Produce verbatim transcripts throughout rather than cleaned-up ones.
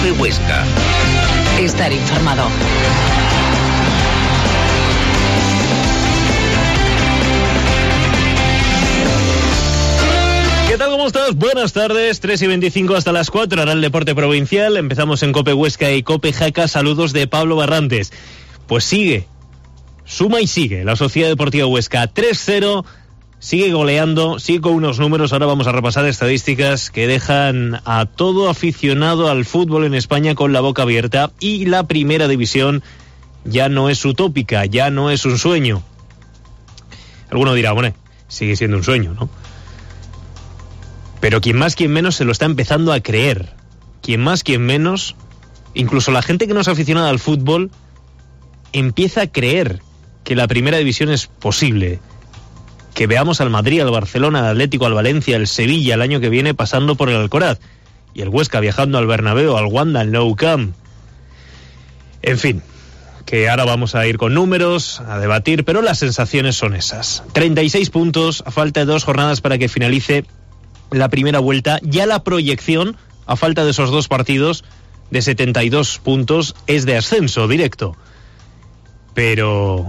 COPE Huesca. Estar informado. ¿Qué tal? ¿Cómo estás? Buenas tardes, tres y veinticinco hasta las cuatro, hará el deporte provincial. Empezamos en COPE Huesca y COPE Jaca. Saludos de Pablo Barrantes. Pues sigue, suma y sigue la Sociedad Deportiva Huesca tres cero, sigue goleando, sigue con unos números. Ahora vamos a repasar estadísticas que dejan a todo aficionado al fútbol en España con la boca abierta, y la primera división ya no es utópica, ya no es un sueño. Alguno dirá, bueno, sigue siendo un sueño, ¿no? Pero quien más, quien menos se lo está empezando a creer. Quien más, quien menos, incluso la gente que no es aficionada al fútbol, empieza a creer que la primera división es posible. Que veamos al Madrid, al Barcelona, al Atlético, al Valencia, al Sevilla el año que viene pasando por el Alcoraz. Y el Huesca viajando al Bernabéu, al Wanda, al Nou Camp. En fin, que ahora vamos a ir con números, a debatir, pero las sensaciones son esas. treinta y seis puntos, a falta de dos jornadas para que finalice la primera vuelta. Ya la proyección, a falta de esos dos partidos, de setenta y dos puntos, es de ascenso directo. Pero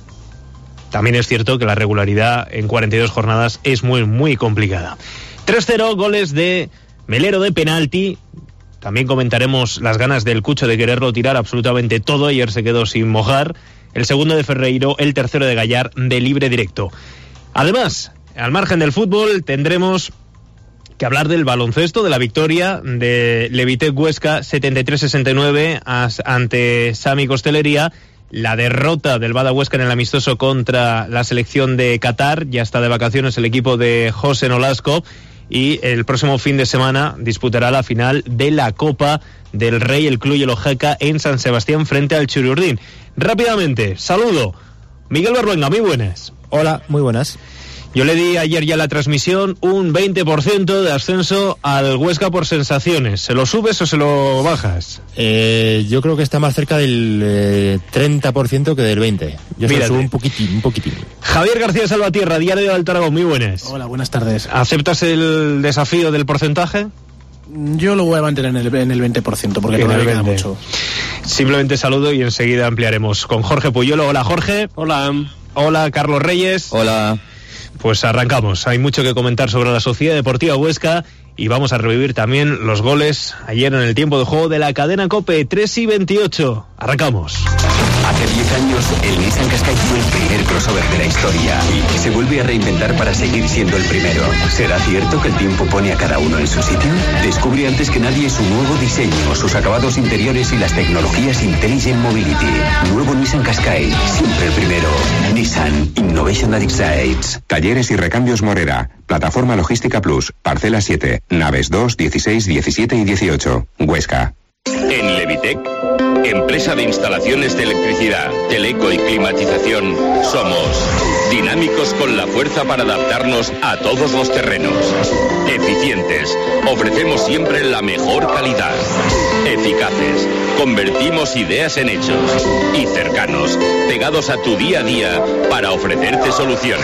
también es cierto que la regularidad en cuarenta y dos jornadas es muy, muy complicada. tres cero, goles de Melero de penalti. También comentaremos las ganas del Cucho de quererlo tirar absolutamente todo. Ayer se quedó sin mojar. El segundo de Ferreiro, el tercero de Gallar, de libre directo. Además, al margen del fútbol, tendremos que hablar del baloncesto, de la victoria de Levitec Huesca setenta y tres sesenta y nueve ante Sami Costelería, la derrota del Bada Huesca en el amistoso contra la selección de Qatar. Ya está de vacaciones el equipo de José Nolasco, y el próximo fin de semana disputará la final de la Copa del Rey, el Club Yellow-Jaca, en San Sebastián frente al Churiurdín. Rápidamente, saludo, Miguel Berluenga, muy buenas. Hola, muy buenas. Yo le di ayer ya la transmisión un veinte por ciento de ascenso al Huesca por sensaciones. ¿Se lo subes o se lo bajas? Eh, yo creo que está más cerca del eh, treinta por ciento que del veinte por ciento. Yo se lo subo un poquitín, un poquitín. Javier García Salvatierra, Diario de Alto Aragón, muy buenas. Hola, buenas tardes. ¿Aceptas el desafío del porcentaje? Yo lo voy a mantener en el, en el veinte por ciento porque todavía queda mucho. Simplemente saludo y enseguida ampliaremos con Jorge Puyolo. Hola, Jorge. Hola. Hola, Carlos Reyes. Hola. Pues arrancamos. Hay mucho que comentar sobre la Sociedad Deportiva Huesca y vamos a revivir también los goles ayer en el tiempo de juego de la cadena COPE. Tres y veintiocho. Arrancamos. Hace diez años, el Nissan Qashqai fue el primer crossover de la historia y que se vuelve a reinventar para seguir siendo el primero. ¿Será cierto que el tiempo pone a cada uno en su sitio? Descubre antes que nadie su nuevo diseño, sus acabados interiores y las tecnologías Intelligent Mobility. Nuevo Nissan Qashqai, siempre el primero. Nissan Innovation That Excites. Talleres y recambios Morera. Plataforma Logística Plus. Parcela siete. Naves dos, dieciséis, diecisiete y dieciocho. Huesca. En Levitec, empresa de instalaciones de electricidad, teleco y climatización, somos dinámicos con la fuerza para adaptarnos a todos los terrenos. Eficientes, ofrecemos siempre la mejor calidad. Eficaces, convertimos ideas en hechos. Y cercanos, pegados a tu día a día para ofrecerte soluciones.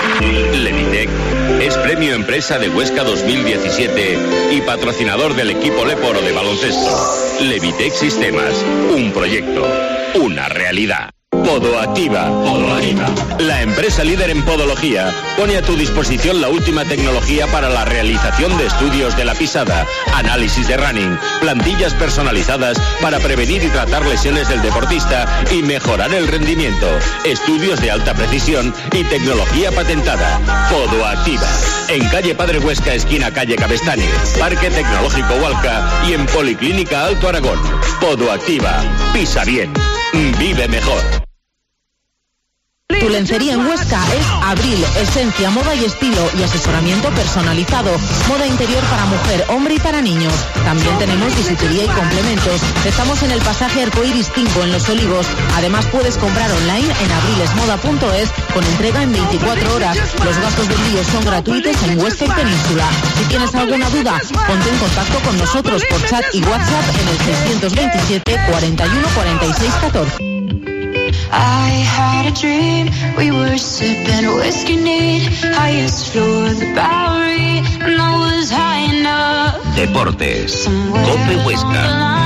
Levitec es Premio Empresa de Huesca dos mil diecisiete y patrocinador del equipo Leporo de baloncesto. Levitec Sistemas, un proyecto, una realidad. Podoactiva. Podoactiva. La empresa líder en podología pone a tu disposición la última tecnología para la realización de estudios de la pisada, análisis de running, plantillas personalizadas para prevenir y tratar lesiones del deportista y mejorar el rendimiento, estudios de alta precisión y tecnología patentada. Podoactiva. En calle Padre Huesca, esquina calle Cabestany, Parque Tecnológico Hualca y en Policlínica Alto Aragón. Podoactiva. Pisa bien. Vive mejor. Tu lencería en Huesca es Abril, esencia, moda y estilo y asesoramiento personalizado. Moda interior para mujer, hombre y para niños. También tenemos bisutería y complementos. Estamos en el pasaje Arcoiris cinco en Los Olivos. Además puedes comprar online en abrilesmoda punto es con entrega en veinticuatro horas. Los gastos de envío son gratuitos en Huesca y Península. Si tienes alguna duda, ponte en contacto con nosotros por chat y WhatsApp en el seiscientos veintisiete, cuarenta y uno, cuarenta y seis, catorce. I had a dream, we were sipping whiskey neat, highest floor of the Bowery, and I was high enough. Deportes, COPE Huesca.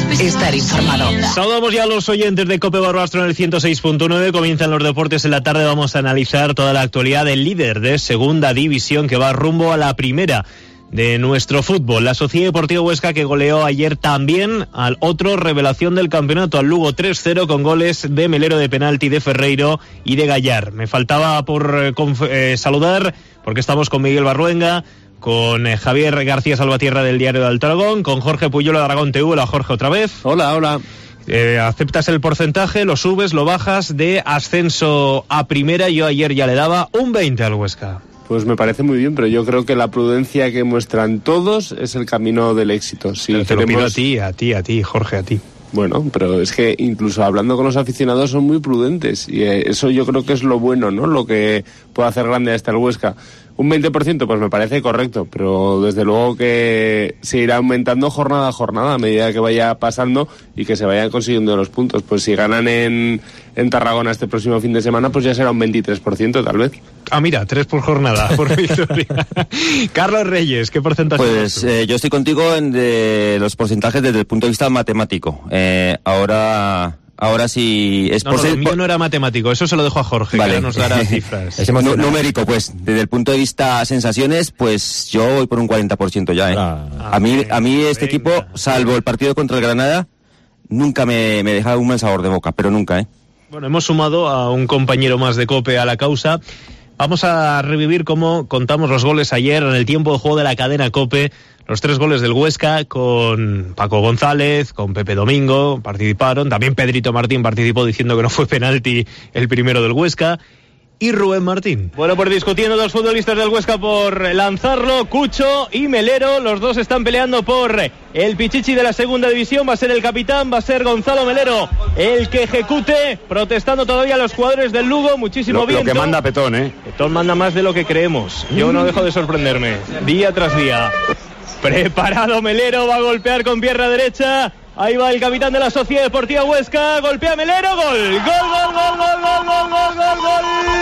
estar informado. Saludamos ya a los oyentes de COPE Barbastro en el ciento seis punto nueve. Comienzan los deportes en la tarde. Vamos a analizar toda la actualidad del líder de segunda división que va rumbo a la primera de nuestro fútbol. La Sociedad Deportiva Huesca, que goleó ayer también al otro revelación del campeonato, al Lugo tres cero, con goles de Melero de penalti, de Ferreiro y de Gallar. Me faltaba por eh, eh, saludar, porque estamos con Miguel Barruenga, con eh, Javier García Salvatierra del Diario de Altaragón, con Jorge Puyolo de Aragón T V. Hola, Jorge, otra vez. Hola, hola. Eh, ¿Aceptas el porcentaje, lo subes, lo bajas de ascenso a primera? Yo ayer ya le daba un veinte al Huesca. Pues me parece muy bien, pero yo creo que la prudencia que muestran todos es el camino del éxito. Si pero te queremos... lo pido a ti, a ti, a ti, Jorge, a ti. Bueno, pero es que incluso hablando con los aficionados son muy prudentes y eso yo creo que es lo bueno, ¿no? Lo que puede hacer grande hasta el Huesca. Un veinte por ciento pues me parece correcto, pero desde luego que se irá aumentando jornada a jornada a medida que vaya pasando y que se vayan consiguiendo los puntos. Pues si ganan en, en Tarragona este próximo fin de semana, pues ya será un veintitrés por ciento tal vez. Ah, mira, tres por jornada, por victoria. Carlos Reyes, ¿qué porcentaje? Pues eh, yo estoy contigo en de los porcentajes desde el punto de vista matemático. Eh, ahora... Ahora sí es no, por no, ser... lo mío no era matemático, eso se lo dejo a Jorge, vale, que ahora nos dará cifras. N- numérico, pues, desde el punto de vista sensaciones, pues yo voy por un cuarenta por ciento ya, ¿eh? Ah, a mí, a mí este venga. equipo, salvo el partido contra el Granada, nunca me, me deja un mal sabor de boca, pero nunca, ¿eh? Bueno, hemos sumado a un compañero más de COPE a la causa. Vamos a revivir cómo contamos los goles ayer en el tiempo de juego de la cadena COPE. Los tres goles del Huesca, con Paco González, con Pepe Domingo, participaron. También Pedrito Martín participó diciendo que no fue penalti el primero del Huesca. Y Rubén Martín. Bueno, pues discutiendo dos futbolistas del Huesca por lanzarlo, Cucho y Melero. Los dos están peleando por el pichichi de la segunda división. Va a ser el capitán, va a ser Gonzalo Melero el que ejecute, protestando todavía a los jugadores del Lugo. Muchísimo lo, viento. Lo que manda Petón, ¿eh? Petón manda más de lo que creemos. Yo no dejo de sorprenderme, día tras día. Preparado Melero, va a golpear con pierna derecha. Ahí va el capitán de la Sociedad Deportiva Huesca, golpea Melero, gol, gol, gol, gol, gol, gol, gol, gol, gol, gol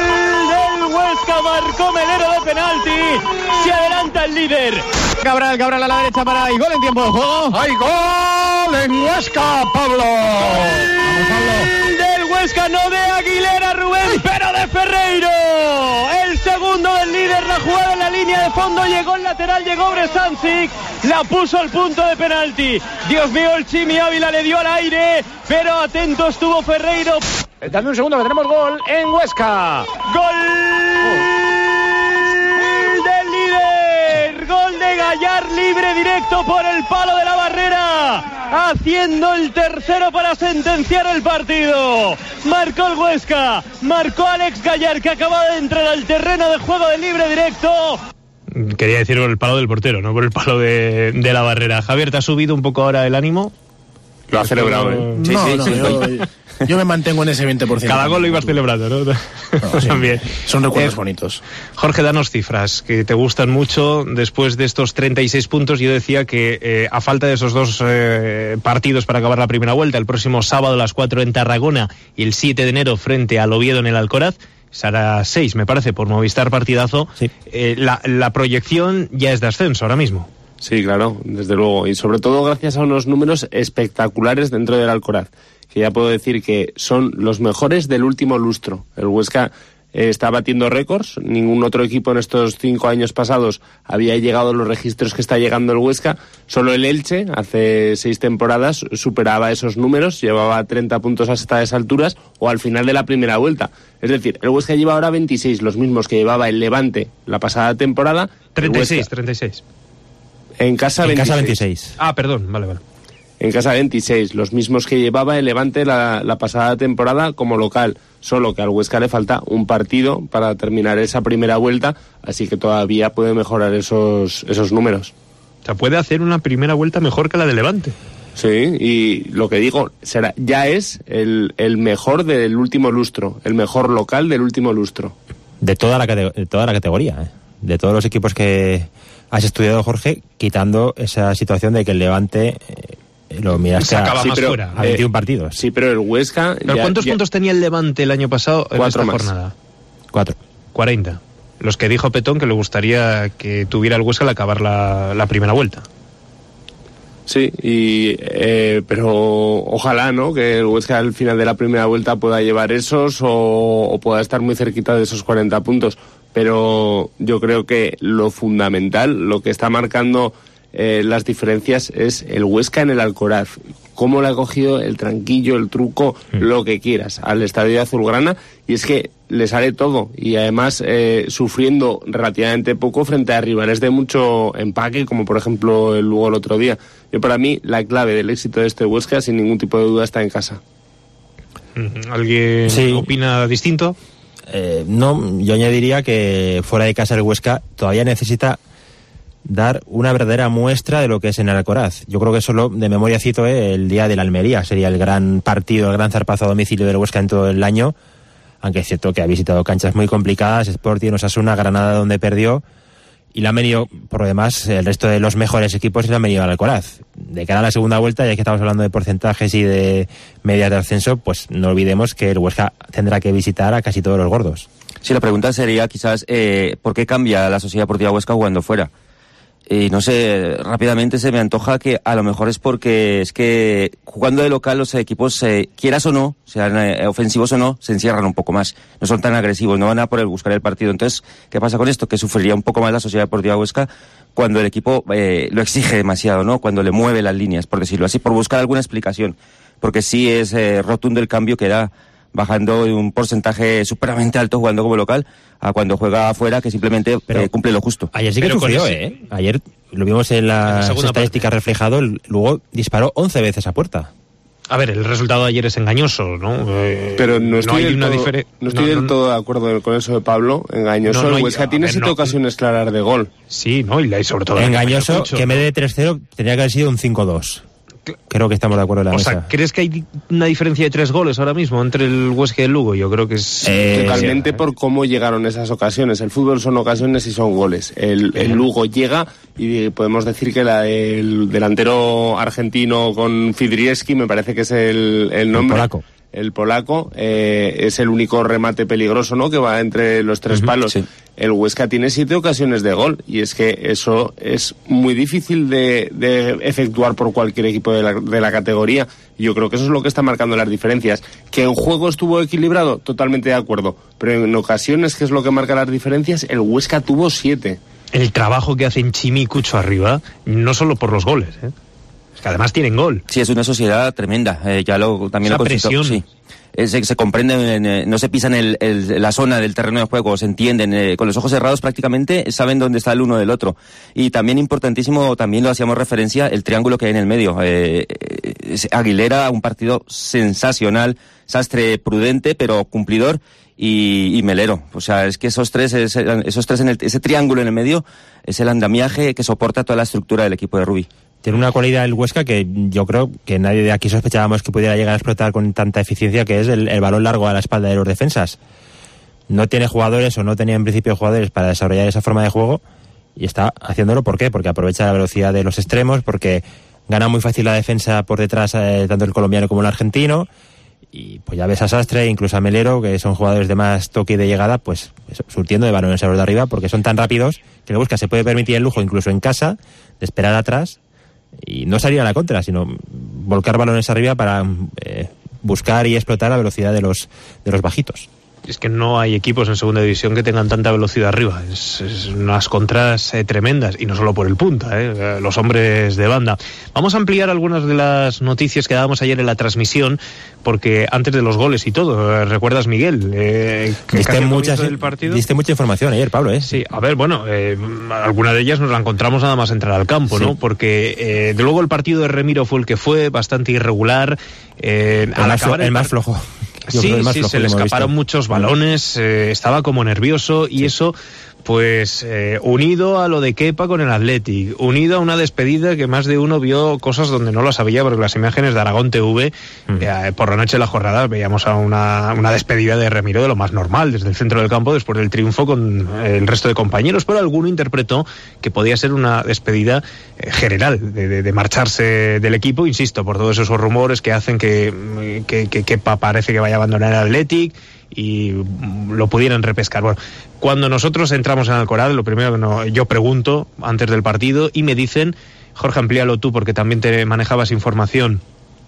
del Huesca, marcó Melero de penalti, se adelanta el líder. Cabral, Cabral a la derecha para y gol en tiempo de juego. ¡Hay gol en Huesca, Pablo! Vamos, Pablo. Del Huesca, no de Aguilera, Rubén, pero de Ferreiro. El segundo del líder, la jugada en la línea de fondo, llegó el lateral, llegó Bresancic, la puso al punto de penalti. Dios mío, el Chimi Ávila le dio al aire, pero atento estuvo Ferreiro. Dame un segundo que tenemos gol en Huesca. ¡Gol del líder! ¡Gol de Gallar, libre directo por el palo de la barrera! Haciendo el tercero para sentenciar el partido. Marcó el Huesca, marcó Alex Gallar, que acaba de entrar al terreno de juego de libre directo. Quería decir por el palo del portero, no por el palo de, de la barrera. Javier, ¿te ha subido un poco ahora el ánimo? Lo ha celebrado, ¿eh? Sí, no, sí, no, sí. Yo, yo me mantengo en ese veinte por ciento. Cada gol lo ibas celebrando, ¿no? no sí. También. Son recuerdos eh, bonitos. Jorge, danos cifras que te gustan mucho. Después de estos treinta y seis puntos, yo decía que eh, a falta de esos dos eh, partidos para acabar la primera vuelta, el próximo sábado a las cuatro en Tarragona y el siete de enero frente al Oviedo en el Alcoraz, será seis, me parece, por Movistar partidazo. Sí. Eh, la, la proyección ya es de ascenso ahora mismo. Sí, claro, desde luego. Y sobre todo gracias a unos números espectaculares dentro del Alcoraz, que ya puedo decir que son los mejores del último lustro. El Huesca eh, está batiendo récords. Ningún otro equipo en estos cinco años pasados había llegado a los registros que está llegando el Huesca. Solo el Elche, hace seis temporadas, superaba esos números, llevaba treinta puntos hasta esas alturas o al final de la primera vuelta. Es decir, el Huesca lleva ahora veintiséis, los mismos que llevaba el Levante la pasada temporada. treinta y seis, treinta y seis. En casa en veintiséis. Casa veintiséis. Ah, perdón, vale, vale. En casa veintiséis, los mismos que llevaba el Levante la, la pasada temporada como local, solo que al Huesca le falta un partido para terminar esa primera vuelta, así que todavía puede mejorar esos, esos números. O sea, puede hacer una primera vuelta mejor que la de Levante. Sí, y lo que digo, será ya es el, el mejor del último lustro, el mejor local del último lustro. De toda la, de toda la categoría, ¿eh? De todos los equipos que has estudiado, Jorge, quitando esa situación de que el Levante... Eh, lo miraste a, sí, pero, a veintiún eh, partidos. Sí, pero el Huesca... ¿Pero ya, cuántos ya... puntos tenía el Levante el año pasado en Cuatro esta más. jornada? Cuatro. cuarenta. Los que dijo Petón que le gustaría que tuviera el Huesca al acabar la, la primera vuelta. Sí, y eh, pero ojalá, ¿no?, que el Huesca al final de la primera vuelta pueda llevar esos o, o pueda estar muy cerquita de esos cuarenta puntos. Pero yo creo que lo fundamental, lo que está marcando eh, las diferencias es el Huesca en el Alcoraz. Cómo le ha cogido el tranquillo, el truco, mm. lo que quieras al estadio azulgrana, y es que le sale todo, y además eh, sufriendo relativamente poco frente a rivales de mucho empaque, como por ejemplo el Lugo el otro día. Yo, para mí, la clave del éxito de este Huesca, sin ningún tipo de duda, está en casa. ¿Alguien sí. opina distinto? Eh, no, yo añadiría que fuera de casa el Huesca todavía necesita dar una verdadera muestra de lo que es en el Alcoraz. Yo creo que solo de memoria cito eh, el día de la Almería, sería el gran partido, el gran zarpazo a domicilio del Huesca en todo el año, aunque es cierto que ha visitado canchas muy complicadas, Sporting, Osasuna, Granada donde perdió, y le han venido, por lo demás, el resto de los mejores equipos le han venido al Alcoraz. De cara a la segunda vuelta, ya que estamos hablando de porcentajes y de medias de ascenso, pues no olvidemos que el Huesca tendrá que visitar a casi todos los gordos. Sí, la pregunta sería quizás, eh, ¿por qué cambia la Sociedad Deportiva Huesca jugando fuera? Y no sé, rápidamente se me antoja que a lo mejor es porque es que jugando de local los equipos, eh, quieras o no, sean eh, ofensivos o no, se encierran un poco más. No son tan agresivos, no van a por el buscar el partido. Entonces, ¿qué pasa con esto? Que sufriría un poco más la Sociedad Deportiva Huesca cuando el equipo eh, lo exige demasiado, ¿no? Cuando le mueve las líneas, por decirlo así, por buscar alguna explicación. Porque sí es eh, rotundo el cambio que da bajando un porcentaje superamente alto jugando como local a cuando juega afuera, que simplemente Pero, eh, cumple lo justo. Ayer sí que Pero sufrió, ese... ¿eh? Ayer lo vimos en las estadísticas reflejado, luego disparó once veces a puerta. A ver, el resultado de ayer es engañoso, ¿no? Eh, Pero no estoy, no del, todo, difere... no estoy no, del no, todo de acuerdo con eso de Pablo. Engañoso, no, no, el Huesca tiene siete ocasiones claras de gol. Sí, ¿no? Y sobre todo... Engañoso, que en vez de tres cero tenía que haber sido un cinco dos. Creo que estamos de acuerdo en la o mesa. O sea, ¿crees que hay una diferencia de tres goles ahora mismo entre el Huesca y el Lugo? Yo creo que es... Eh, totalmente sí. Por cómo llegaron esas ocasiones. El fútbol son ocasiones y son goles. El, el Lugo llega y podemos decir que la del delantero argentino con Fidrieski, me parece que es el, el nombre... El polaco. El polaco eh, es el único remate peligroso, ¿no?, que va entre los tres uh-huh, palos. Sí. El Huesca tiene siete ocasiones de gol, y es que eso es muy difícil de, de efectuar por cualquier equipo de la, de la categoría. Yo creo que eso es lo que está marcando las diferencias. Que en juego estuvo equilibrado, totalmente de acuerdo, pero en ocasiones, que es lo que marca las diferencias, el Huesca tuvo siete. El trabajo que hacen Chimi y Cucho arriba, no solo por los goles, ¿eh? Que además tienen gol. Sí, es una sociedad tremenda. Eh, ya lo también Esa lo presión. Sí. Eh, se, se comprende, eh, no se pisan el, el, la zona del terreno de juego, se entienden. Eh, con los ojos cerrados prácticamente saben dónde está el uno del otro. Y también importantísimo, también lo hacíamos referencia, el triángulo que hay en el medio. Eh, eh, Aguilera, un partido sensacional, Sastre prudente pero cumplidor. Y, y Melero, o sea, es que esos tres, es, esos tres en el, ese triángulo en el medio es el andamiaje que soporta toda la estructura del equipo de Rubí. Tiene una cualidad el Huesca que yo creo que nadie de aquí sospechábamos que pudiera llegar a explotar con tanta eficiencia, que es el, el balón largo a la espalda de los defensas. No tiene jugadores, o no tenía en principio jugadores para desarrollar esa forma de juego, y está haciéndolo. ¿Por qué? Porque aprovecha la velocidad de los extremos, porque gana muy fácil la defensa por detrás, eh, tanto el colombiano como el argentino, y pues ya ves a Sastre, incluso a Melero, que son jugadores de más toque y de llegada, pues eso, surtiendo de balones a los de arriba, porque son tan rápidos que el Huesca se puede permitir el lujo, incluso en casa, de esperar atrás y no salir a la contra, sino volcar balones arriba para eh, buscar y explotar la velocidad de los de los bajitos. Es que no hay equipos en segunda división que tengan tanta velocidad arriba. Es, es unas contras eh, tremendas, y no solo por el punta, eh, los hombres de banda. Vamos a ampliar algunas de las noticias que dábamos ayer en la transmisión, porque antes de los goles y todo, ¿recuerdas, Miguel? Eh, que diste, muchas, del partido? diste mucha información ayer, Pablo, ¿eh? Sí, a ver, bueno, eh, alguna de ellas nos la encontramos nada más entrar al campo, sí. ¿no? Porque eh, de luego el partido de Remiro fue el que fue, bastante irregular. Eh, el, más, el, el más flojo. Yo sí, sí, se le escaparon muchos balones, eh, estaba como nervioso, y sí. eso, pues, eh, unido a lo de Kepa con el Athletic, unido a una despedida que más de uno vio cosas donde no lo sabía, porque las imágenes de Aragón T V, mm. eh, por la noche de la jornada, veíamos a una, una despedida de Remiro de lo más normal, desde el centro del campo, después del triunfo con el resto de compañeros, pero alguno interpretó que podía ser una despedida eh, general, de, de, de marcharse del equipo, insisto, por todos esos rumores que hacen que, que, que Kepa parece que vaya a abandonar el Athletic y lo pudieran repescar. Bueno, cuando nosotros entramos en Alcoraz, lo primero que no, yo pregunto antes del partido y me dicen Jorge, amplíalo tú porque también te manejabas información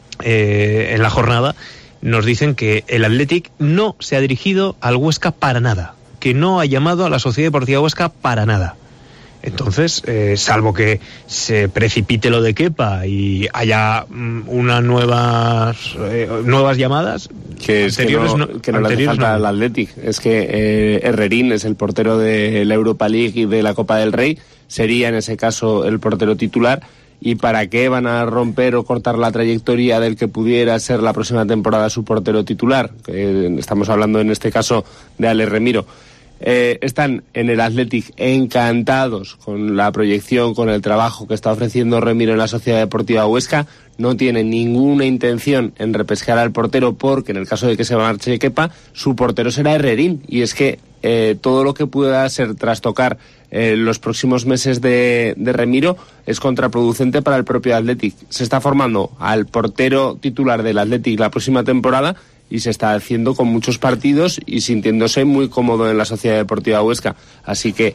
eh, en la jornada. Nos dicen que el Athletic no se ha dirigido al Huesca para nada, que no ha llamado a la Sociedad Deportiva Huesca para nada. Entonces, eh, salvo que se precipite lo de Kepa y haya mm, unas nuevas eh, nuevas llamadas, que es anteriores que no, no, que no le hace falta no. al Athletic. Es que eh, Herrerín es el portero de la Europa League y de la Copa del Rey, sería en ese caso el portero titular. ¿Y para qué van a romper o cortar la trayectoria del que pudiera ser la próxima temporada su portero titular? Eh, estamos hablando en este caso de Ale Remiro. Eh, están en el Athletic encantados con la proyección, con el trabajo que está ofreciendo Remiro en la Sociedad Deportiva Huesca. No tienen ninguna intención en repescar al portero porque en el caso de que se marche Kepa, su portero será Herrerín. Y es que eh, todo lo que pueda ser trastocar eh, los próximos meses de, de Remiro es contraproducente para el propio Athletic. Se está formando al portero titular del Athletic la próxima temporada y se está haciendo con muchos partidos y sintiéndose muy cómodo en la Sociedad Deportiva Huesca. Así que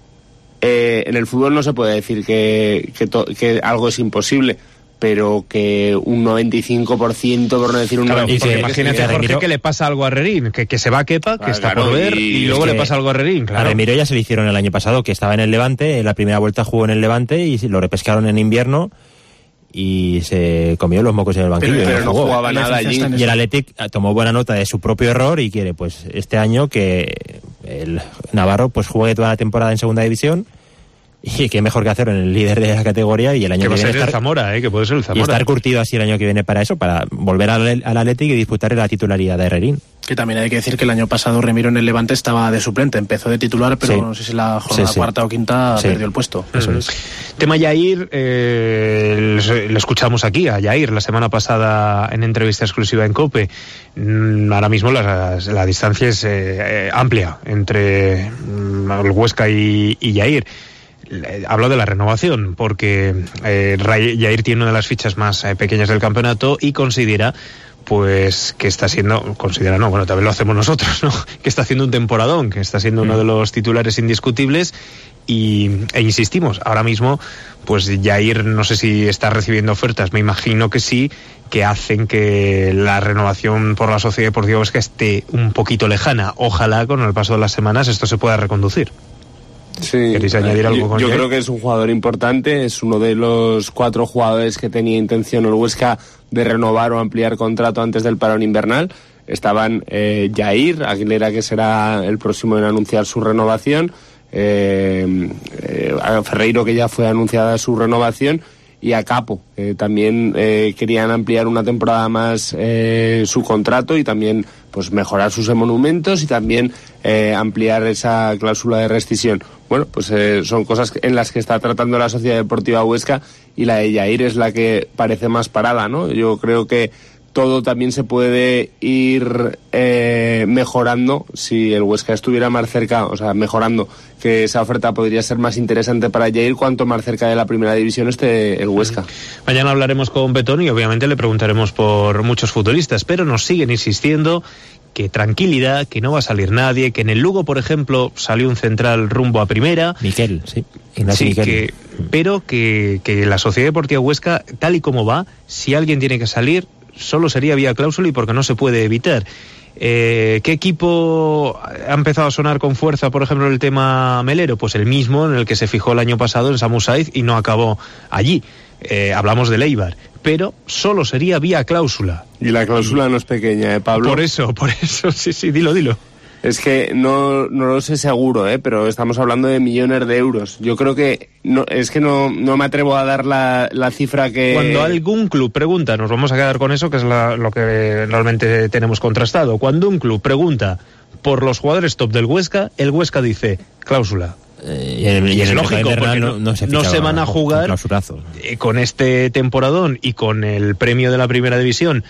eh, en el fútbol no se puede decir que, que, to- que algo es imposible, pero que un noventa y cinco por ciento, por no decir un claro, noventa y cinco por ciento... Imagínate, Jorge, que le pasa algo a Herrerín, que, que se va a Kepa, que ah, está claro, por ver, y, y luego le pasa algo a Herrerín. Claro. A Remiro ya se le hicieron el año pasado, que estaba en el Levante, en la primera vuelta jugó en el Levante y lo repescaron en invierno y se comió los mocos en el banquillo. Pero, pero no, no jugó. jugaba nada allí. Y el Athletic tomó buena nota de su propio error y quiere, pues, este año que el Navarro pues juegue toda la temporada en segunda división. Y qué mejor que hacerlo en el líder de la categoría y el año que, que viene ser estar, el Zamora, ¿eh? Que puede ser el Zamora. Y estar curtido así el año que viene para eso, para volver al, al Athletic y disputar la titularidad de Herrerín. Que también hay que decir que el año pasado Remiro en el Levante estaba de suplente, empezó de titular, pero sí. no sé si la jornada sí, sí. cuarta o quinta sí. perdió el puesto. Eso uh-huh. es. Tema Yair, eh, le escuchamos aquí a Yair la semana pasada en entrevista exclusiva en COPE. Mm, ahora mismo la, la distancia es eh, amplia entre mm, el Huesca y, y Yair. Hablo de la renovación porque eh, Yair tiene una de las fichas más eh, pequeñas del campeonato y considera pues que está siendo, considera no, bueno, también lo hacemos nosotros, ¿no? Que está haciendo un temporadón, que está siendo uno de los titulares indiscutibles y, e insistimos, ahora mismo pues Yair no sé si está recibiendo ofertas, me imagino que sí, que hacen que la renovación por la Sociedad Deportiva Huesca esté un poquito lejana. Ojalá con el paso de las semanas esto se pueda reconducir. Sí, ¿Queréis añadir algo yo, con yo Yair? creo que es un jugador importante, es uno de los cuatro jugadores que tenía intención el Huesca de renovar o ampliar contrato antes del parón invernal. Estaban eh, Yair, Aguilera, que será el próximo en anunciar su renovación, eh, eh, Ferreiro, que ya fue anunciada su renovación, y a Capo, eh, también eh, querían ampliar una temporada más eh, su contrato y también pues mejorar sus emolumentos y también eh, ampliar esa cláusula de rescisión. Bueno, pues eh, son cosas en las que está tratando la Sociedad Deportiva Huesca y la de Yair es la que parece más parada, ¿no? Yo creo que todo también se puede ir eh, mejorando si el Huesca estuviera más cerca, o sea, mejorando, que esa oferta podría ser más interesante para Yair cuanto más cerca de la primera división esté el Huesca. Mañana hablaremos con Betón y obviamente le preguntaremos por muchos futbolistas, pero nos siguen insistiendo que tranquilidad, que no va a salir nadie, que en el Lugo, por ejemplo, salió un central rumbo a primera. Miquel, sí. Sí, Miquel. Que, pero que, que la Sociedad Deportiva Huesca, tal y como va, si alguien tiene que salir, solo sería vía cláusula y porque no se puede evitar. Eh, ¿Qué equipo ha empezado a sonar con fuerza, por ejemplo, el tema Melero? Pues el mismo en el que se fijó el año pasado en Samu Saiz y no acabó allí. Eh, hablamos del Eibar, pero solo sería vía cláusula. Y la cláusula no es pequeña, ¿eh, Pablo? Por eso, por eso, sí, sí, dilo, dilo. Es que no, no lo sé seguro, ¿eh? Pero estamos hablando de millones de euros. Yo creo que no, es que no, no me atrevo a dar la, la cifra que... Cuando algún club pregunta, nos vamos a quedar con eso, que es la, lo que realmente tenemos contrastado. Cuando un club pregunta por los jugadores top del Huesca, el Huesca dice cláusula. Eh, y, en, y, y es lógico, porque no, no, se, no se van a jugar con, eh, con este temporadón y con el premio de la primera división,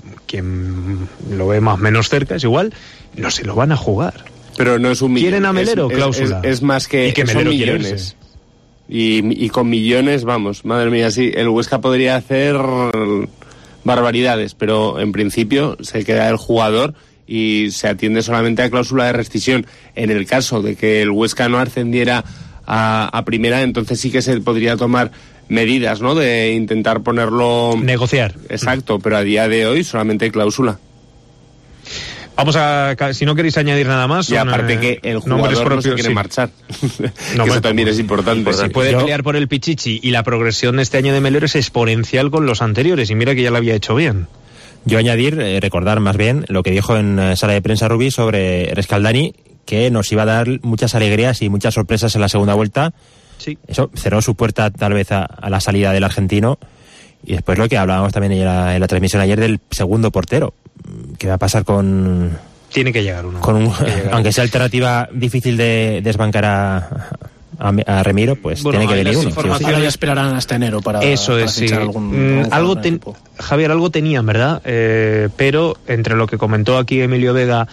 quien lo ve más o menos cerca, es igual, no se lo van a jugar. Pero no es un millón. ¿Quieren a Melero? Es, cláusula. Es, es, es más que, y que son millones. Y, y con millones, vamos, madre mía, sí, el Huesca podría hacer barbaridades, pero en principio se queda el jugador y se atiende solamente a cláusula de rescisión. En el caso de que el Huesca no ascendiera a, a primera, entonces sí que se podría tomar medidas, ¿no? De intentar ponerlo... Negociar. Exacto, pero a día de hoy solamente hay cláusula. Vamos a... Si no queréis añadir nada más... Y aparte que el jugador no se quiere sí. marchar. No, que eso también es importante. Pues si puede Yo... pelear por el Pichichi, y la progresión de este año de Melero es exponencial con los anteriores, y mira que ya lo había hecho bien. Yo añadir, eh, recordar más bien lo que dijo en eh, sala de prensa Rubí sobre Rescaldani, que nos iba a dar muchas alegrías y muchas sorpresas en la segunda vuelta. Sí. Eso cerró su puerta tal vez a, a la salida del argentino. Y después lo que hablábamos también en la, en la transmisión ayer del segundo portero. ¿Qué va a pasar con...? Tiene que llegar uno. Con un, llegar. Aunque sea alternativa difícil de desbancar a, a, a Remiro, pues bueno, tiene que venir uno. Sí, ahora ya esperarán hasta enero para, Eso para es, sí. algún, mm, algún algo ten, Javier, algo tenían, ¿verdad? Eh, pero entre lo que comentó aquí Emilio Vega,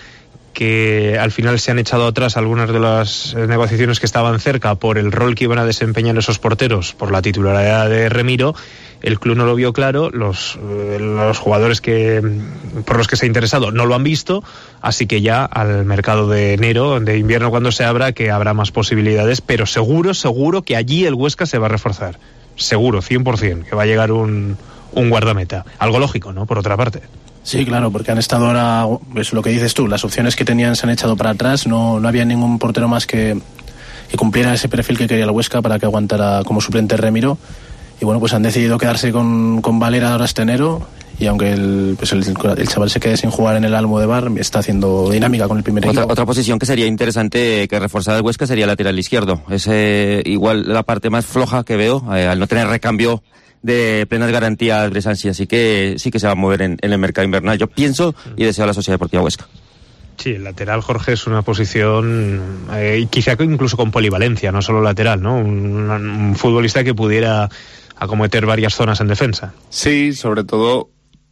que al final se han echado atrás algunas de las negociaciones que estaban cerca por el rol que iban a desempeñar esos porteros, por la titularidad de Remiro, el club no lo vio claro, los, los jugadores que por los que se ha interesado no lo han visto, así que ya al mercado de enero, de invierno cuando se abra, que habrá más posibilidades, pero seguro, seguro que allí el Huesca se va a reforzar, seguro, cien por ciento, que va a llegar un, un guardameta, algo lógico, ¿no?, por otra parte. Sí, claro, porque han estado ahora, es lo que dices tú, las opciones que tenían se han echado para atrás, no, no había ningún portero más que, que cumpliera ese perfil que quería el Huesca para que aguantara como suplente Remiro, y bueno, pues han decidido quedarse con, con Valera ahora este enero, y aunque el, pues el, el chaval se quede sin jugar en el Almodovar, está haciendo dinámica con el primer otra, equipo. Otra posición que sería interesante que reforzara el Huesca sería el lateral izquierdo, es eh, igual la parte más floja que veo, eh, al no tener recambio de plenas garantías Bresansi, así que sí que se va a mover en, en el mercado invernal, yo pienso y deseo a la Sociedad Deportiva Huesca. Sí, el lateral, Jorge, es una posición eh, quizá incluso con polivalencia, no solo lateral, ¿no? Un, un futbolista que pudiera acometer varias zonas en defensa. Sí, sobre todo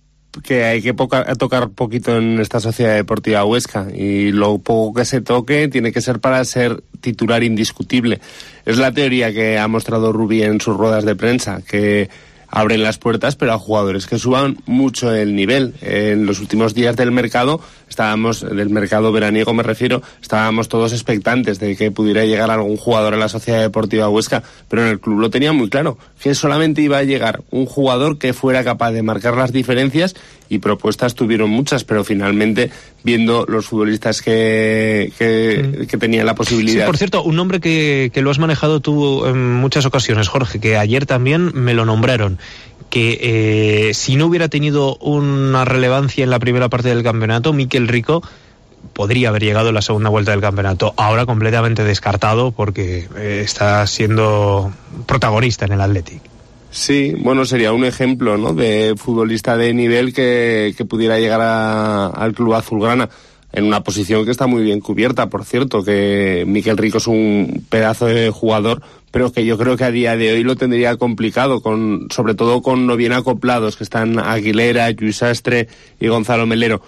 que hay que poca, tocar poquito en esta Sociedad Deportiva Huesca, y lo poco que se toque tiene que ser para ser titular indiscutible. Es la teoría que ha mostrado Rubí en sus ruedas de prensa, que abren las puertas, pero a jugadores que suban mucho el nivel. En los últimos días del mercado, estábamos, del mercado veraniego me refiero, estábamos todos expectantes de que pudiera llegar algún jugador a la Sociedad Deportiva Huesca, pero en el club lo tenía muy claro, que solamente iba a llegar un jugador que fuera capaz de marcar las diferencias, y propuestas tuvieron muchas, pero finalmente, viendo los futbolistas que, que, que tenían la posibilidad... Sí, por cierto, un nombre que, que lo has manejado tú en muchas ocasiones, Jorge, que ayer también me lo nombraron, que eh, si no hubiera tenido una relevancia en la primera parte del campeonato, Mikel Rico podría haber llegado en la segunda vuelta del campeonato, ahora completamente descartado porque eh, está siendo protagonista en el Athletic. Sí, bueno, sería un ejemplo, ¿no?, de futbolista de nivel que, que pudiera llegar a, al club azulgrana, en una posición que está muy bien cubierta, por cierto, que Mikel Rico es un pedazo de jugador, pero que yo creo que a día de hoy lo tendría complicado, con, sobre todo con lo bien acoplados que están Aguilera, Lluís Astre y Gonzalo Melero.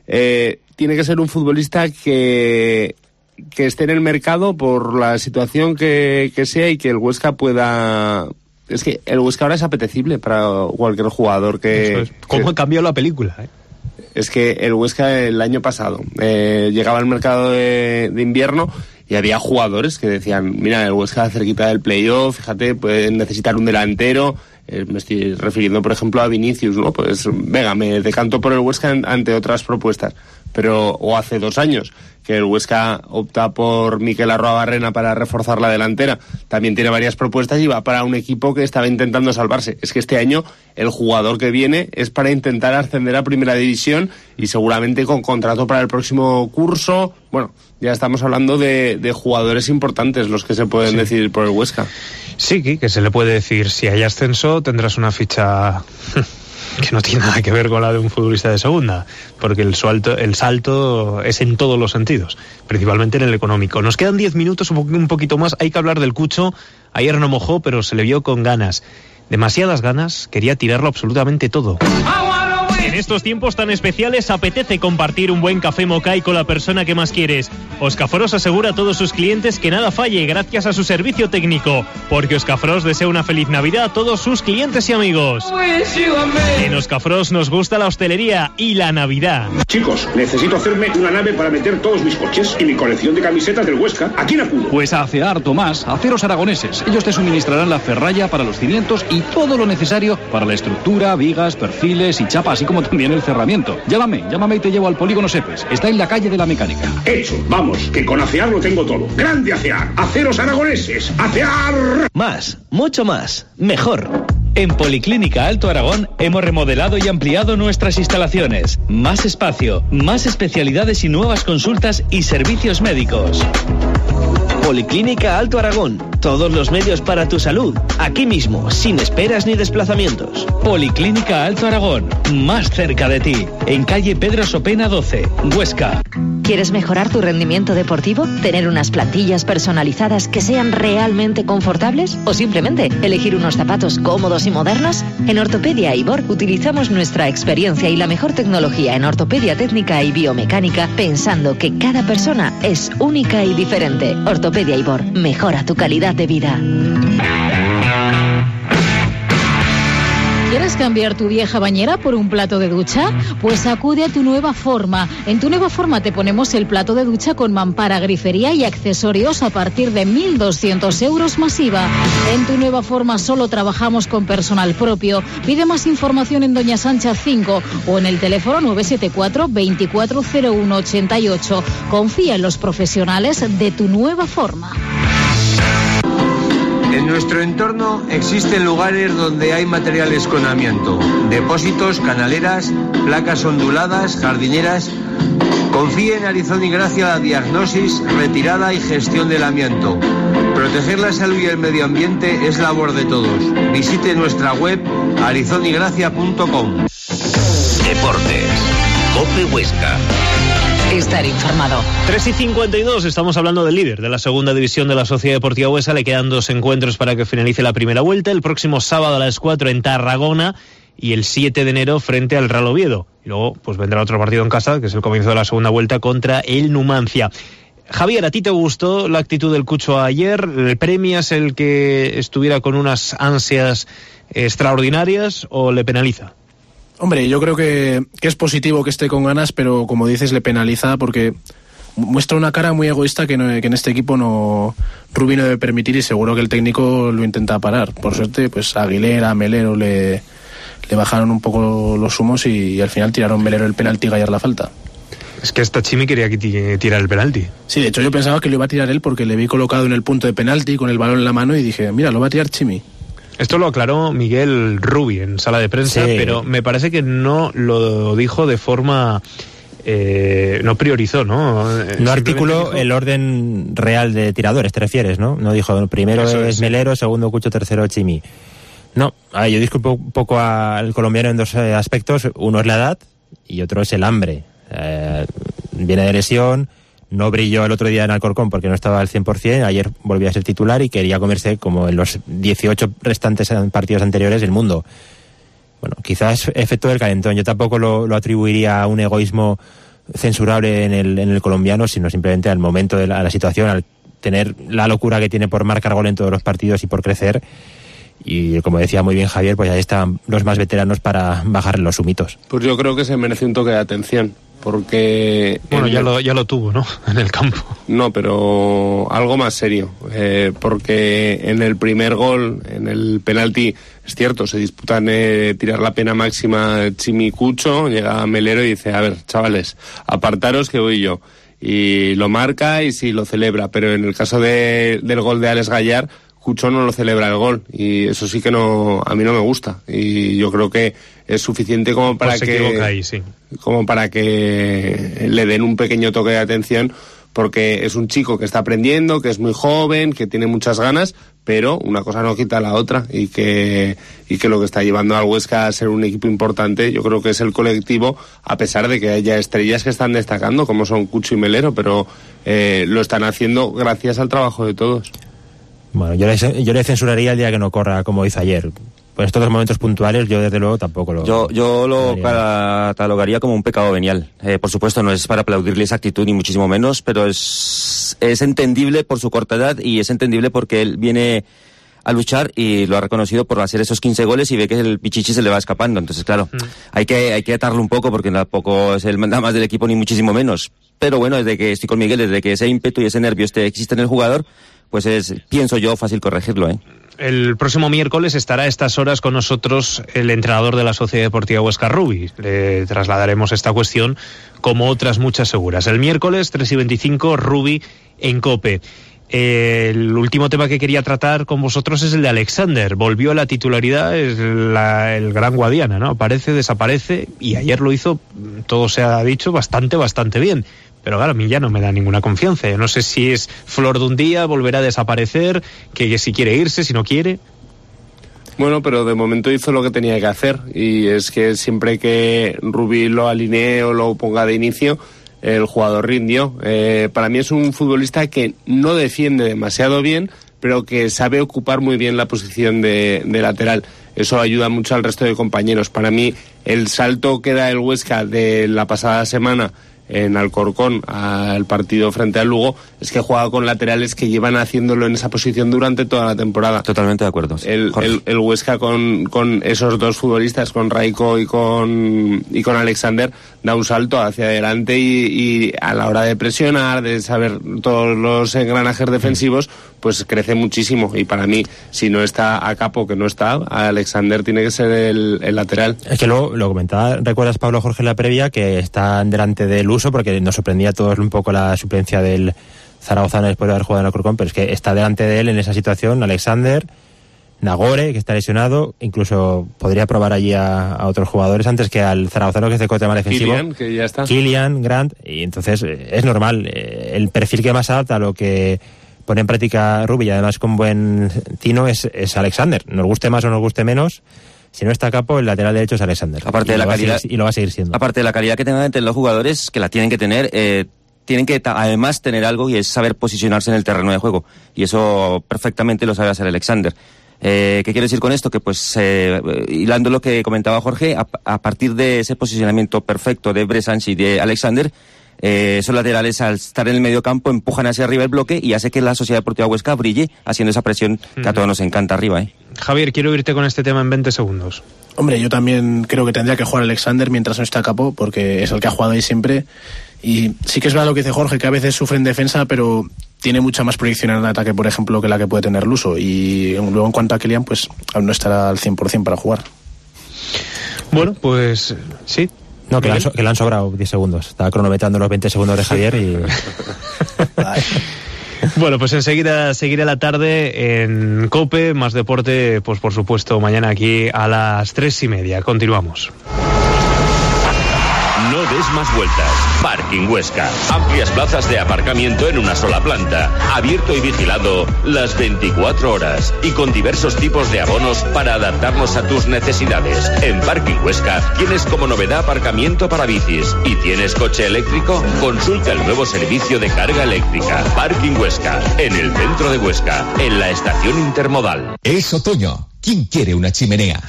Eh, tiene que ser un futbolista que, que esté en el mercado por la situación que, que sea, y que el Huesca pueda... Es que el Huesca ahora es apetecible para cualquier jugador que... Es. ¿Cómo que, ha cambiado la película, eh? Es que el Huesca el año pasado eh, llegaba al mercado de, de invierno y había jugadores que decían, mira, el Huesca cerquita del playoff, fíjate, pueden necesitar un delantero. Eh, me estoy refiriendo, por ejemplo, a Vinicius, ¿no? Pues venga, me decanto por el Huesca en, ante otras propuestas. Pero, o hace dos años, que el Huesca opta por Mikel Arruabarrena para reforzar la delantera. También tiene varias propuestas y va para un equipo que estaba intentando salvarse. Es que este año el jugador que viene es para intentar ascender a Primera División, y seguramente con contrato para el próximo curso. Bueno, ya estamos hablando de, de jugadores importantes los que se pueden sí. decidir por el Huesca. Sí, que se le puede decir, si hay ascenso tendrás una ficha... que no tiene nada que ver con la de un futbolista de segunda, porque el salto, el salto es en todos los sentidos, principalmente en el económico. Nos quedan diez minutos, un poquito más, hay que hablar del Cucho. Ayer no mojó, pero se le vio con ganas, demasiadas ganas, quería tirarlo absolutamente todo. estos tiempos tan especiales apetece compartir un buen café Mocay con la persona que más quieres. Oscafros asegura a todos sus clientes que nada falle gracias a su servicio técnico, porque Oscafros desea una feliz Navidad a todos sus clientes y amigos. En Oscafros nos gusta la hostelería y la Navidad. Chicos, necesito hacerme una nave para meter todos mis coches y mi colección de camisetas del Huesca. ¿A quién acudo? Pues a Acear Tomás, Aceros Aragoneses. Ellos te suministrarán la ferralla para los cimientos y todo lo necesario para la estructura, vigas, perfiles y chapa, así como también el cerramiento. Llámame, llámame y te llevo al Polígono Sepes. Está en la calle de la Mecánica. Hecho, vamos, que con Acear lo tengo todo. ¡Grande Acear! ¡Aceros Aragoneses! ¡Acear! Más, mucho más, mejor. En Policlínica Alto Aragón hemos remodelado y ampliado nuestras instalaciones. Más espacio, más especialidades y nuevas consultas y servicios médicos. Policlínica Alto Aragón. Todos los medios para tu salud. Aquí mismo, sin esperas ni desplazamientos. Policlínica Alto Aragón. Más cerca de ti. En calle Pedro Sopena doce, Huesca. ¿Quieres mejorar tu rendimiento deportivo? ¿Tener unas plantillas personalizadas que sean realmente confortables? ¿O simplemente elegir unos zapatos cómodos y modernos? En Ortopedia Ibor utilizamos nuestra experiencia y la mejor tecnología en ortopedia técnica y biomecánica, pensando que cada persona es única y diferente. Ortopedia Ibor, mejora tu calidad de vida. ¿Quieres cambiar tu vieja bañera por un plato de ducha? Pues acude a Tu Nueva Forma. En Tu Nueva Forma te ponemos el plato de ducha con mampara, grifería y accesorios a partir de mil doscientos euros masiva. En Tu Nueva Forma solo trabajamos con personal propio. Pide más información en Doña Sancha cinco o en el teléfono nueve siete cuatro, veinticuatro cero uno ochenta y ocho. Confía en los profesionales de Tu Nueva Forma. En nuestro entorno existen lugares donde hay materiales con amianto, depósitos, canaleras, placas onduladas, jardineras. Confíe en Arizón y Gracia la diagnosis, retirada y gestión del amianto. Proteger la salud y el medio ambiente es labor de todos. Visite nuestra web arizón y gracia punto com. Deportes. COPE Huesca. Estar informado. tres y cincuenta y dos, estamos hablando del líder de la segunda división de la Sociedad Deportiva Huesca. Le quedan dos encuentros para que finalice la primera vuelta. El próximo sábado a las cuatro en Tarragona y el siete de enero frente al Real Oviedo. Y luego pues vendrá otro partido en casa, que es el comienzo de la segunda vuelta contra el Numancia. Javier, ¿a ti te gustó la actitud del Cucho ayer? ¿Le premias el que estuviera con unas ansias extraordinarias o le penaliza? Hombre, yo creo que, que es positivo que esté con ganas, pero como dices, le penaliza porque muestra una cara muy egoísta que, no, que en este equipo no Rubí no debe permitir, y seguro que el técnico lo intenta parar. Por suerte, pues a Aguilera, a Melero le, le bajaron un poco los humos y, y al final tiraron Melero el penalti y Gallar la falta. Es que hasta Chimi quería que tirara el penalti. Sí, de hecho yo pensaba que lo iba a tirar él porque le vi colocado en el punto de penalti con el balón en la mano y dije, mira, lo va a tirar Chimi. Esto lo aclaró Miguel Rubí en sala de prensa, sí, pero me parece que no lo dijo de forma... Eh, no priorizó, ¿no? No articuló dijo... el orden real de tiradores, te refieres, ¿no? No dijo, primero Eso es, es Melero, segundo Cucho, tercero Chimi. No, a ver, yo disculpo un poco al colombiano en dos aspectos. Uno es la edad y otro es el hambre. Eh, viene de lesión... No brilló el otro día en Alcorcón porque no estaba al cien por ciento, ayer volvió a ser titular y quería comerse, como en los dieciocho restantes partidos anteriores, el mundo. Bueno, quizás efecto del calentón. Yo tampoco lo, lo atribuiría a un egoísmo censurable en el, en el colombiano, sino simplemente al momento de la, a la situación, al tener la locura que tiene por marcar gol en todos los partidos y por crecer. Y como decía muy bien Javier, pues ahí están los más veteranos para bajarle los humitos. Pues yo creo que se merece un toque de atención, porque... Bueno, ya, el... lo, ya lo tuvo, ¿no? En el campo. No, pero algo más serio, eh, porque en el primer gol, en el penalti, es cierto, se disputan eh, tirar la pena máxima Chimi Cucho, llega Melero y dice, a ver, chavales, apartaros que voy yo. Y lo marca y sí, lo celebra, pero en el caso de, del gol de Alex Gallar, Cucho no lo celebra el gol y eso sí que no, a mí no me gusta, y yo creo que es suficiente como para pues se que equivoca ahí, sí. como para que le den un pequeño toque de atención, porque es un chico que está aprendiendo, que es muy joven, que tiene muchas ganas, pero una cosa no quita la otra, y que y que lo que está llevando al Huesca a ser un equipo importante, yo creo que es el colectivo, a pesar de que haya estrellas que están destacando como son Cucho y Melero, pero eh, lo están haciendo gracias al trabajo de todos. Bueno, yo le, yo le censuraría el día que no corra como hizo ayer. pues estos dos momentos puntuales yo desde luego tampoco lo... Yo, yo lo catalogaría como un pecado venial. Eh, por supuesto no es para aplaudirle esa actitud ni muchísimo menos, pero es, es entendible por su corta edad y es entendible porque él viene a luchar y lo ha reconocido por hacer esos quince goles y ve que el Pichichi se le va escapando. Entonces, claro, mm. hay que hay que atarlo un poco porque tampoco es el manda más del equipo ni muchísimo menos. Pero bueno, desde que estoy con Miguel, desde que ese ímpetu y ese nervio este existe en el jugador, pues es, pienso yo, fácil corregirlo, ¿eh? El próximo miércoles estará a estas horas con nosotros el entrenador de la Sociedad Deportiva Huesca, Rubi. Le trasladaremos esta cuestión como otras muchas seguras. El miércoles, tres y veinticinco, Rubi en COPE. Eh, el último tema que quería tratar con vosotros es el de Alexander. Volvió a la titularidad, es la, el gran Guadiana, ¿no? Aparece, desaparece, y ayer lo hizo, todo se ha dicho, bastante, bastante bien. Pero claro, a mí ya no me da ninguna confianza. Yo no sé si es flor de un día, volverá a desaparecer, que, que si quiere irse, si no quiere. Bueno, pero de momento hizo lo que tenía que hacer, y es que siempre que Rubi lo alinee o lo ponga de inicio, el jugador rindió. Eh, para mí es un futbolista que no defiende demasiado bien, pero que sabe ocupar muy bien la posición de, de lateral. Eso ayuda mucho al resto de compañeros. Para mí, el salto que da el Huesca de la pasada semana en Alcorcón al partido frente al Lugo es que juega con laterales que llevan haciéndolo en esa posición durante toda la temporada. Totalmente de acuerdo. Sí. El, el, el Huesca con, con esos dos futbolistas, con Raiko y con y con Alexander, da un salto hacia adelante y, y a la hora de presionar, de saber todos los engranajes defensivos, pues crece muchísimo. Y para mí, si no está a Capo, que no está, Alexander tiene que ser el, el lateral. Es que luego lo comentaba, ¿recuerdas, Pablo, Jorge, en la previa, que están delante del uso, porque nos sorprendía a todos un poco la suplencia del zaragozano después de haber jugado en Alcorcón, pero es que está delante de él en esa situación Alexander, Nagore, que está lesionado, incluso podría probar allí a, a otros jugadores antes que al zaragozano, que es de tema defensivo. Kylian, que ya está. Kylian, Grant, y entonces es normal, el perfil que más adapta a lo que pone en práctica Rubi, y además con buen tino, es, es Alexander. Nos guste más o nos guste menos, si no está a Capo, el lateral derecho es Alexander. Aparte de la calidad, seguir, y lo va a seguir siendo. Aparte de la calidad que tengan entre los jugadores, que la tienen que tener, eh, tienen que ta- además tener algo, y es saber posicionarse en el terreno de juego. Y eso perfectamente lo sabe hacer Alexander. Eh, ¿Qué quiero decir con esto? Que pues, eh, hilando lo que comentaba Jorge, a, a partir de ese posicionamiento perfecto de Bresanchi y de Alexander, Eh, esos laterales, al estar en el medio campo, empujan hacia arriba el bloque y hace que la Sociedad Deportiva Huesca brille haciendo esa presión que uh-huh. a todos nos encanta arriba, ¿eh? Javier, quiero irte con este tema en veinte segundos. Hombre, yo también creo que tendría que jugar Alexander mientras no está Capo, porque es el que ha jugado ahí siempre. Y sí que es verdad lo que dice Jorge, que a veces sufre en defensa, pero tiene mucha más proyección en el ataque, por ejemplo, que la que puede tener Luso. Y luego, en cuanto a Kylian, pues aún no estará al cien por ciento para jugar. Bueno, pues sí. No, que le, han so- que le han sobrado diez segundos. Estaba cronometrando los veinte segundos de Javier y... Bueno, pues enseguida seguirá la tarde en COPE, más deporte, pues por supuesto mañana aquí a las tres y media. Continuamos. No des más vueltas. Parking Huesca. Amplias plazas de aparcamiento en una sola planta. Abierto y vigilado las veinticuatro horas. Y con diversos tipos de abonos para adaptarnos a tus necesidades. En Parking Huesca tienes como novedad aparcamiento para bicis. ¿Y tienes coche eléctrico? Consulta el nuevo servicio de carga eléctrica. Parking Huesca. En el centro de Huesca. En la estación intermodal. Es otoño. ¿Quién quiere una chimenea?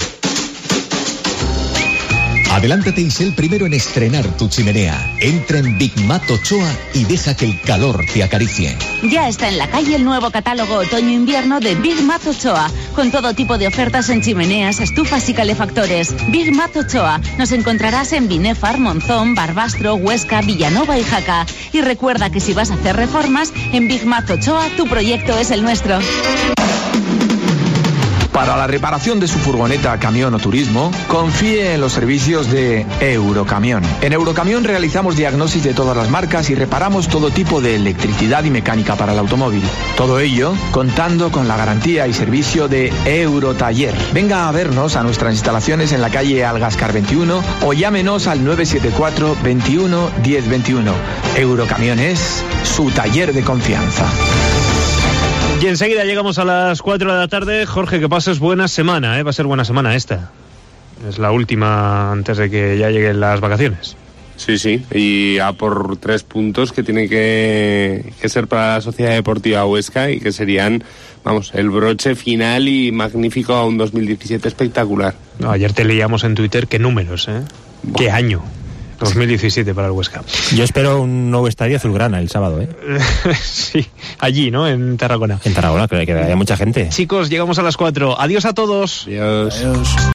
Adelántate y sé el primero en estrenar tu chimenea. Entra en Big Mat Ochoa y deja que el calor te acaricie. Ya está en la calle el nuevo catálogo otoño-invierno de Big Mat Ochoa, con todo tipo de ofertas en chimeneas, estufas y calefactores. Big Mat Ochoa. Nos encontrarás en Binefar, Monzón, Barbastro, Huesca, Villanova y Jaca. Y recuerda que si vas a hacer reformas, en Big Mat Ochoa tu proyecto es el nuestro. Para la reparación de su furgoneta, camión o turismo, confíe en los servicios de Eurocamión. En Eurocamión realizamos diagnosis de todas las marcas y reparamos todo tipo de electricidad y mecánica para el automóvil. Todo ello contando con la garantía y servicio de Eurotaller. Venga a vernos a nuestras instalaciones en la calle Algascar veintiuno o llámenos al nueve siete cuatro, veintiuno, diez veintiuno. Eurocamión es su taller de confianza. Y enseguida llegamos a las cuatro de la tarde. Jorge, que pases buena semana, ¿eh? Va a ser buena semana esta. Es la última antes de que ya lleguen las vacaciones. Sí, sí, y a por tres puntos que tiene que, que ser para la Sociedad Deportiva Huesca y que serían, vamos, el broche final y magnífico a un dos mil diecisiete espectacular. No, ayer te leíamos en Twitter qué números, ¿eh? Buah. Qué año. dos mil diecisiete para el Huesca. Yo espero un nuevo estadio azulgrana el sábado, ¿eh? Sí, allí, ¿no? En Tarragona. En Tarragona, que haya mucha gente. Chicos, llegamos a las cuatro. Adiós a todos. Adiós. Adiós.